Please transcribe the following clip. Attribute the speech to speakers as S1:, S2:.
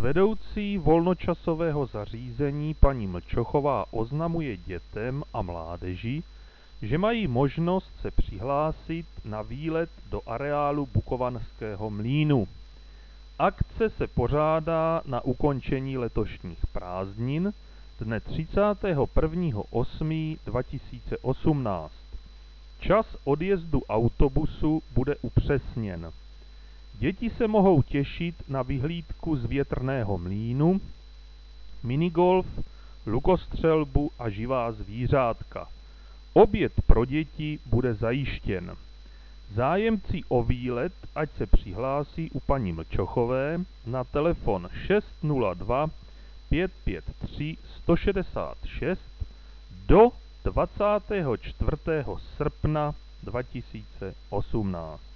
S1: Vedoucí volnočasového zařízení paní Mlčochová oznamuje dětem a mládeži, že mají možnost se přihlásit na výlet do areálu Bukovanského mlýnu. Akce se pořádá na ukončení letošních prázdnin dne 31.8.2018. Čas odjezdu autobusu bude upřesněn. Děti se mohou těšit na vyhlídku z větrného mlýnu, minigolf, lukostřelbu a živá zvířátka. Oběd pro děti bude zajištěn. Zájemci o výlet ať se přihlásí u paní Mlčochové na telefon 602 553 166 do 24. srpna 2018.